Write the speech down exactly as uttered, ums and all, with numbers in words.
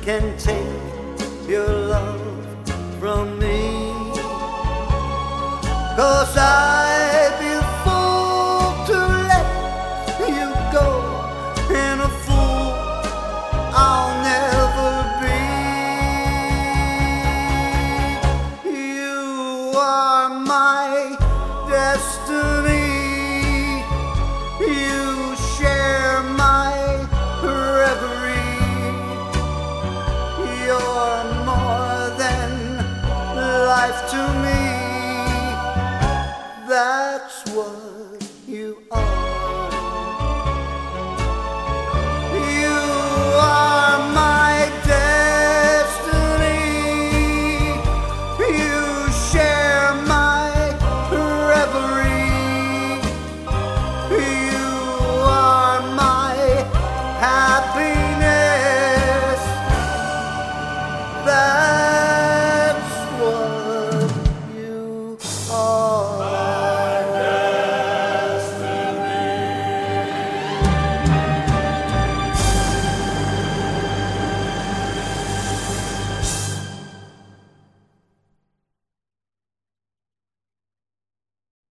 can take your love from me. 'Cause I'd be a fool to let you go, and a fool I'll never be. You are my destiny. You share my reverie. You're more than life to me. That